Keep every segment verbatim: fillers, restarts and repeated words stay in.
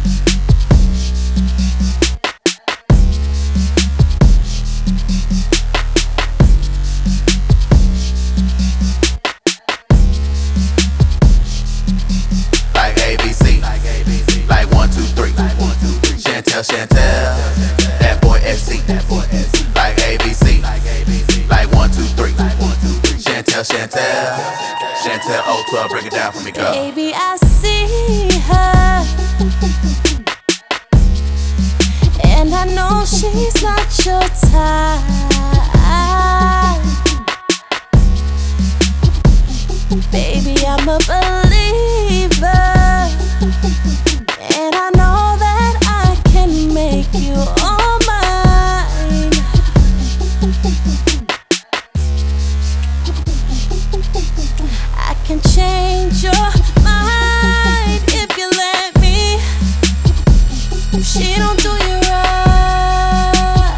Chantel, that boy S C, like A B C, like one, two, three. Chantel, Chantel, Chantel O twelve, break it down for me, girl. Baby, I see her, and I know she's not your type. Baby, I'm a believer, and I know that I can make you all mine. I can change your mind if you let me. If she don't do you right,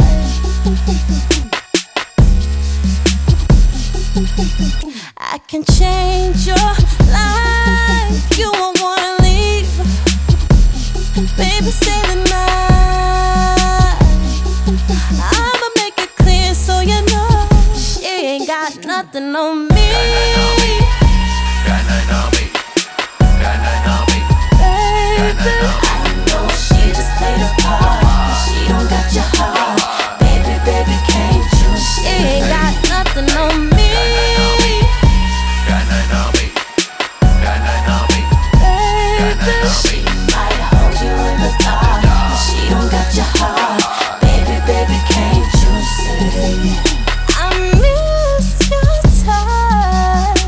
I can change your life. You won't wanna leave. Baby, stay the night. I'ma make it clear so you know she ain't got nothing on me. Got nothing on me. Got nothing on me. Baby, I know she just played a part, but she don't got your heart. Baby, baby, can't you she see? ain't got nothing on me. Got nothing on me. Got nothing on me. Baby, She might hold you in the dark, but she don't got your heart. Baby, baby, can't you see? I miss your touch.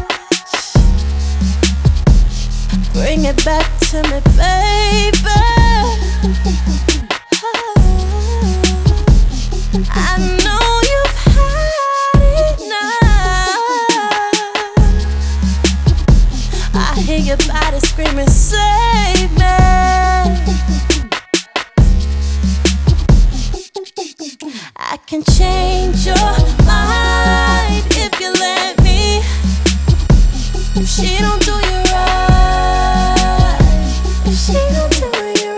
Bring it back to me, baby. I know you've had enough. I hear your body screaming, save me. I can change your mind if you let me. If she don't do you right, if she don't do you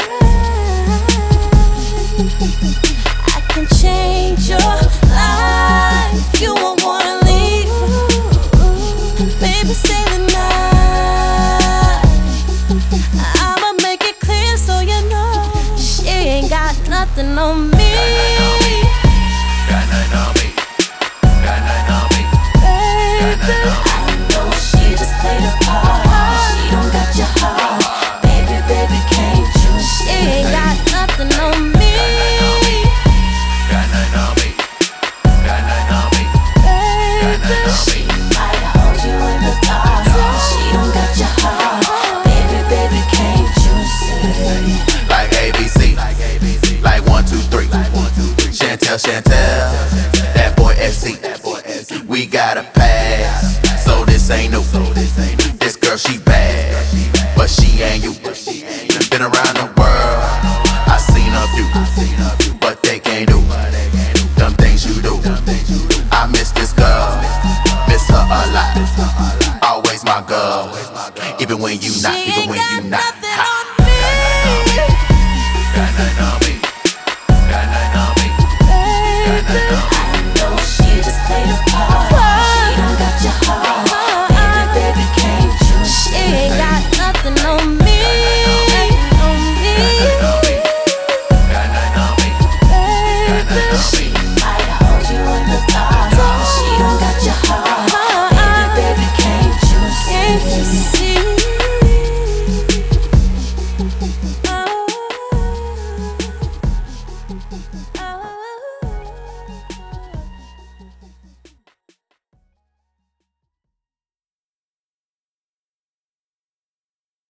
right, I can change your life. You won't wanna leave. Baby, stay the night. I'ma make it clear so you know she ain't got nothing on me. Got nothing on me. Got nothing on me. Baby, I know she just played a part, but she don't got your heart. Baby, baby, can't you she see? ain't got nothing on me. Got nothing on me. Got nothing on me. Baby, She might hold you in the dark, but she don't got your heart. Baby, baby, can't you see? Like A B C, like one, two, three. Chantel, Chantel, that boy S C. We got a pass, so this ain't new. This girl, she bad, but she ain't you. Been around the world, I seen a few, but they can't do them things you do. I miss this girl, miss her a lot. Always my girl, even when you not.